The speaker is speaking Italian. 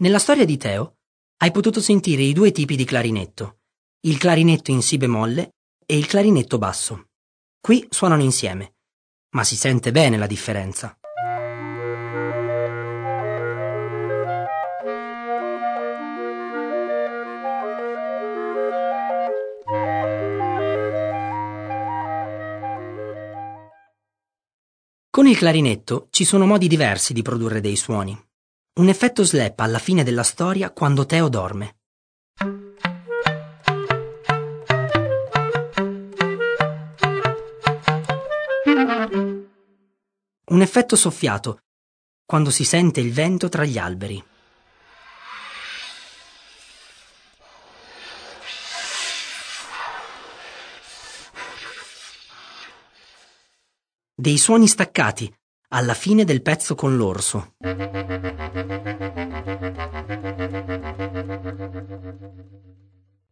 Nella storia di Teo hai potuto sentire i due tipi di clarinetto, il clarinetto in si bemolle e il clarinetto basso. Qui suonano insieme, ma si sente bene la differenza. Con il clarinetto ci sono modi diversi di produrre dei suoni. Un effetto slap alla fine della storia quando Teo dorme. Un effetto soffiato quando si sente il vento tra gli alberi. Dei suoni staccati alla fine del pezzo con l'orso.